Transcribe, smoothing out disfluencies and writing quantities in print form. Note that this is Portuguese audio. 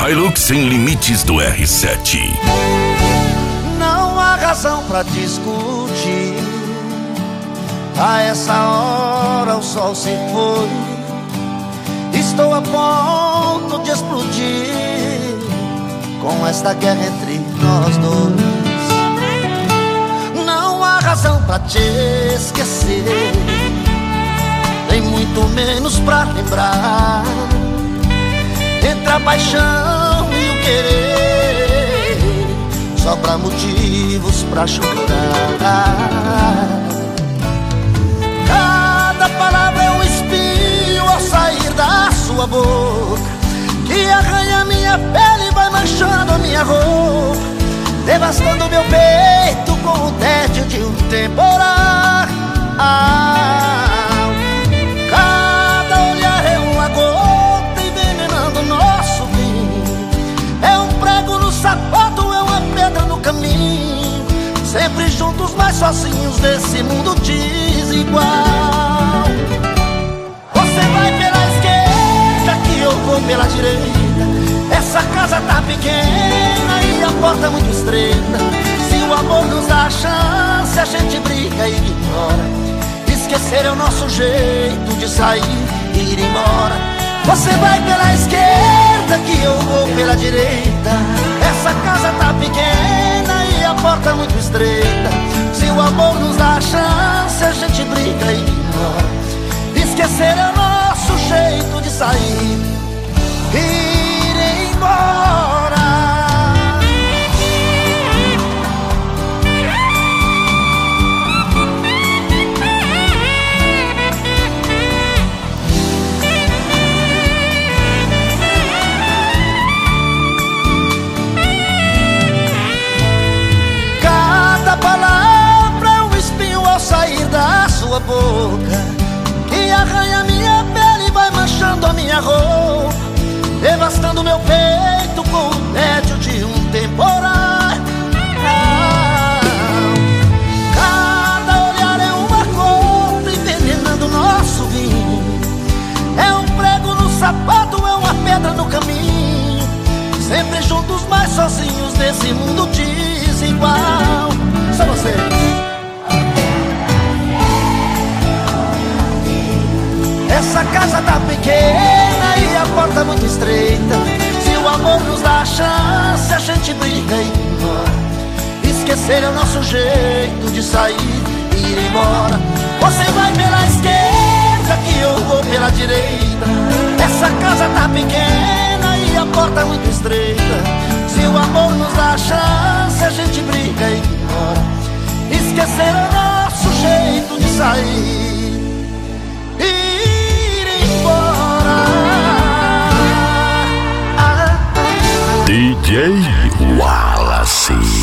Hilux sem limites do R7. Não há razão pra discutir. A essa hora o sol se foi. Estou a ponto de explodir com esta guerra entre nós dois. Não há razão pra te esquecer, nem muito menos pra lembrar. Entre a paixão e o querer, sobra motivos pra chorar. Cada palavra é um espinho ao sair da sua boca, que arranha minha pele e vai manchando a minha roupa, devastando meu peito com o tédio de um temporal. Cada olhar é uma gota envenenando nosso vinho, é um prego no sapato, é uma pedra no caminho, sempre juntos mas sozinhos desse mundo desigual. Você vai pela esquerda que eu vou pela direita. Essa casa tá pequena e a porta muito estreita. Se o amor nos dá a chance, a gente briga e ignora. Esquecer é o nosso jeito de sair e ir embora. Você vai pela esquerda que eu vou pela direita. Essa casa tá pequena e a porta muito estreita. Se o amor nos dá a chance, a gente briga e ignora. Esquecer é o nosso jeito de sair e ir embora. Cada palavra é um espinho ao sair da sua boca, que arranha minha pele e vai manchando a minha roupa, devastando meu peito com o tédio de um temporal. Cada olhar é uma gota envenenando nosso vinho, é um prego no sapato, é uma pedra no caminho, sempre juntos mas sozinhos nesse mundo desigual. Só vocês. Essa casa tá pequena e a porta muito estreita. Se o amor nos dá a chance, a gente briga e ignora. Esquecer é o nosso jeito de sair e ir embora. Você vai pela esquerda que eu vou pela direita. Essa casa tá pequena e a porta muito estreita. Se o amor nos dá a chance, a gente briga e ignora. Esquecer é o nosso jeito de sair. DJ Wallace.